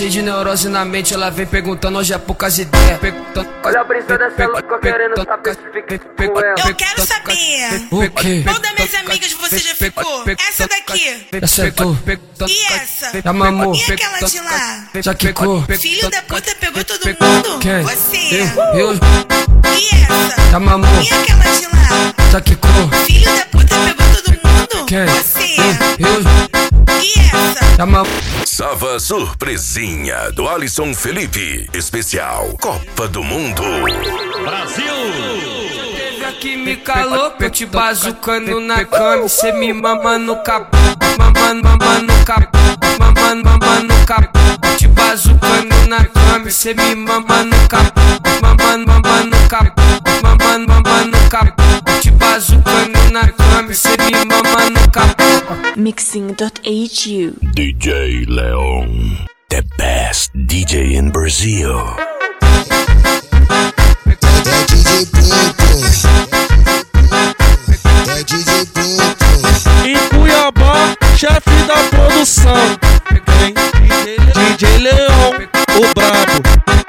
cheio de neurose na mente, ela vem perguntando hoje é poucas ideias. Olha a brisa dessa louca querendo saber se fica com ela. Eu quero saber. O quê? Qual das minhas amigas você já ficou? Essa daqui. Essa é tu. E essa? Já mamou. E aquela de lá? Já quicou. Filho da puta pegou todo mundo. Quem? Você. Eu. E essa? Já mamou. E aquela de lá? Já quicou. Filho da puta pegou todo mundo. Quem? Você. Eu. E essa? Já mamou. Salva surpresinha do Alisson Felipe. Especial Copa do Mundo. Brasil! Teve aqui me calou, eu te bazucando na cama. Cê me mama no cabo, mama no cabo, mama no cabo. Te bazucando na cama, cê me mama no cabo, mama no cabo, mama no cabo. Te bazucando na cama, cê me mama no cabo. Mixing.hu DJ Leon, the best DJ in Brazil.